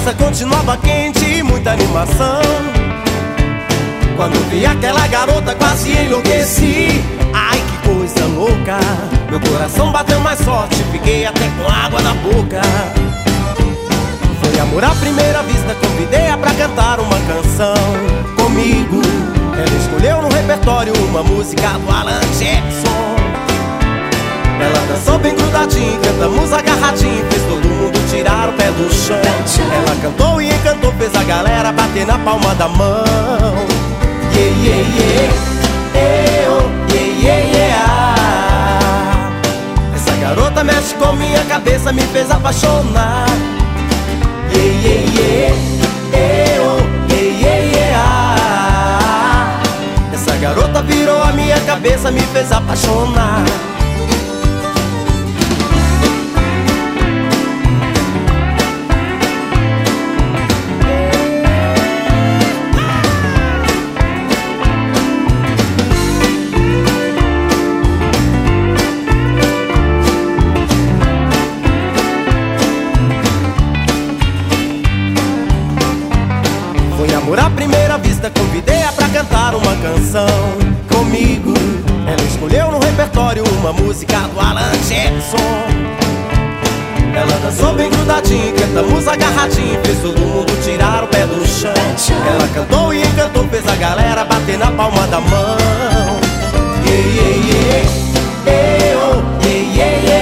cabeça continuava quente e muita animação. Quando vi aquela garota quase enlouqueci. Ai, que coisa louca. Meu coração bateu mais forte, fiquei até com água na boca. Foi amor à primeira vista, convidei-a pra cantar uma canção comigo. Ela escolheu no repertório uma música do Alan Jackson. Ela dançou bem grudadinho, cantamos agarradinho, fez todo mundo tirar o pé do chão. Ela cantou e encantou, fez a galera bater na palma da mão. Yeah, yeah, yeah, oh, yeah, yeah, yeah. Essa garota mexe com minha cabeça, me fez apaixonar. Yeah, yeah, yeah, oh, yeah, yeah, yeah. Essa garota virou a minha cabeça, me fez apaixonar. Foi amor à primeira vista, convidei-a pra cantar uma canção comigo. Ela escolheu no repertório uma música do Alan Jackson. Ela dançou bem grudadinho, cantamos agarradinho, fez todo mundo tirar o pé do chão. Ela cantou e encantou, fez a galera bater na palma da mão. Yeah, yeah, yeah, yeah, oh, yeah, yeah,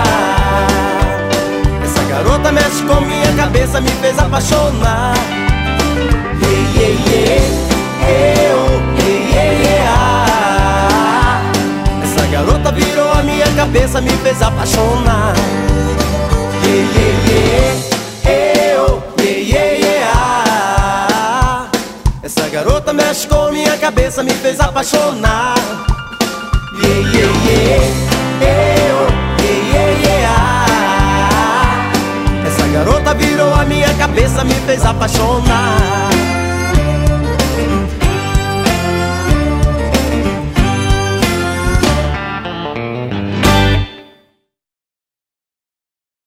yeah. Essa garota mexe com minha cabeça, me fez apaixonar. Yeah, yeah, yeah, oh, yeah, yeah. Essa garota virou a minha cabeça, me fez apaixonar. Yeah, yeah, yeah, oh, yeah, yeah. Essa garota mexe com minha cabeça, me fez apaixonar. Yeah, yeah, yeah, oh, yeah, yeah. Essa garota virou a minha cabeça, me fez apaixonar.